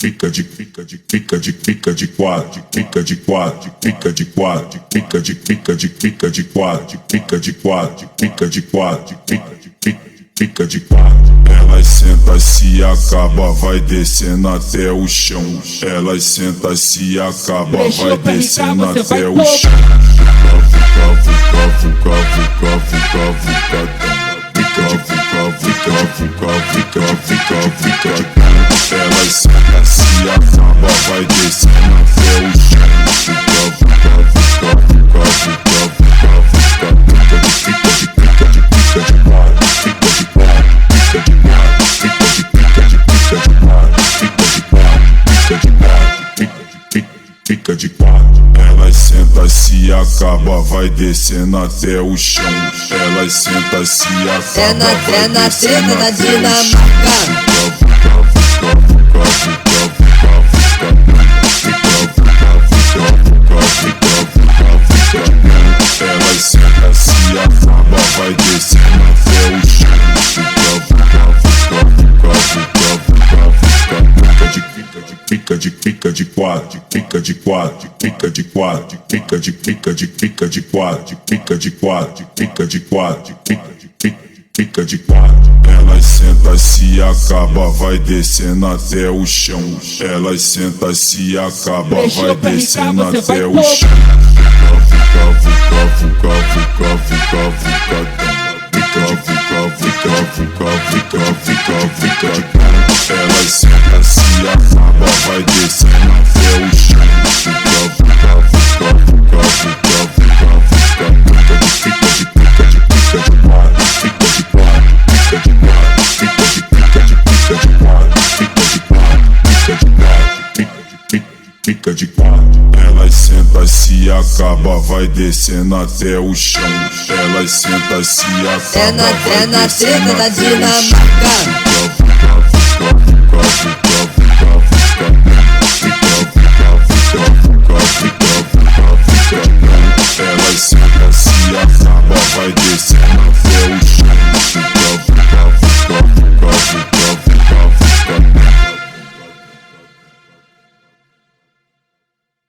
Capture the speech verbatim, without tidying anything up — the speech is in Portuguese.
fica de fica de fica de fica de quatro, fica de quatro, fica de quatro, fica de fica de fica de quatro, fica de quatro, fica de quatro, fica de fica fica de quatro. Elas senta, se acaba, vai descendo até o chão. Elas senta, se acaba, vai descendo até o chão. Vuca, vuca, vuca, vuca, vuca, vuca, vuca, vuca, vuca, vuca, vuca, vuca, vuca, vuca. Elas senta, se acaba, vai descendo até o chão. Vuca, vuca, vuca, vuca, vuca, vuca, vuca, vuca, fica de fica de fica de quatro, fica de quatro, fica de quatro, fica de fica de fica de quatro, fica de quatro, fica de quatro, fica de fica fica de quatro. Elas senta, se acaba, vai descendo até o chão. Elas senta, se acaba, é na, vai é na descendo treta da até o Dinamarca. chão. Vuca, vuca, vuca, vuca, vuca, vuca, vuca, vuca, vuca, vuca, vuca. Elas senta, se acaba, vai descendo até o chão. Vuca, vuca, vuca, vuca, vuca, vuca, vuca. Fica de fica de fica de quatro, fica de quatro, fica de quatro, fica de fica de fica de quatro, fica de quatro, fica de quatro, fica de fica fica de quatro. Elas senta, se acaba, vai descendo até o chão. Elas senta, se acaba, vai descendo até o chão. Vuca, vuca, vuca, vuca, vuca, vuca, vuca, vuca, vuca, vuca, vuca, vuca, vuca, vuca. Elas senta, se acaba, vai descendo até o chão. Vuca, vuca, vuca, vuca, vuca, vuca, vuca, vuca. Fica de fica de fica de quatro, fica de quatro, fica de quatro, fica de fica de fica de quatro, fica de quatro, fica de quatro, fica de fica fica de quatro. Elas senta, se acaba, vai descendo até o chão. Elas senta, se acaba, é na, vai é na descendo treta da até o chão. Dinamarca.